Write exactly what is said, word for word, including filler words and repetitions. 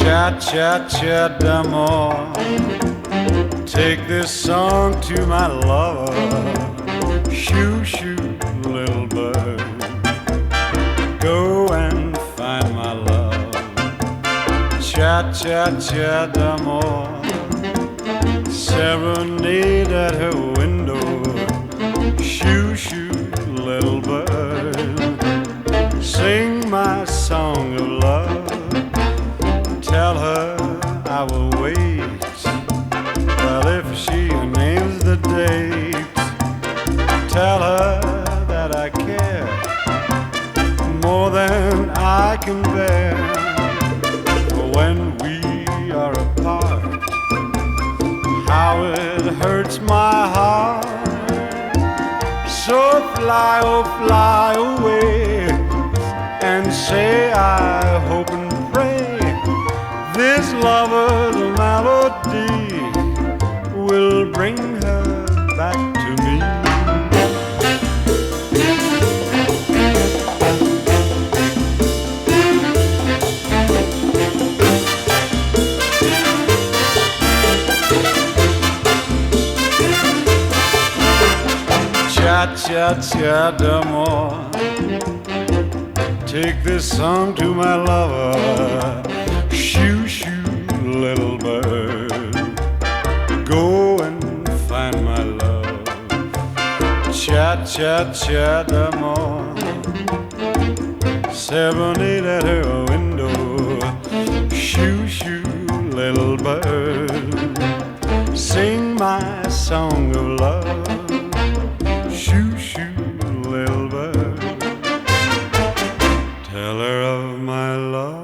Cha-cha-cha d'amore. Take this song to my lover. Shoo, shoo, little bird, go and find my love. Cha-cha-cha d'amore. Serenade at her window. Shoo, shoo, little bird, sing my song of love. Tell her I will wait. Well, if she names the date, tell her that I care more than I can bear. For when we are apart, how it hurts my heart. So fly, oh fly away, and say I hope and pray this lover's melody will bring her back to me. Cha-cha-cha d'amore. Take this song to my lover. Shoo, shoo, little bird, go and find my love. Cha-cha-cha d'amore. Serenade at her window. Shoo, shoo, little bird, sing my song of love. Shoo, shoo, little bird, tell her of my love.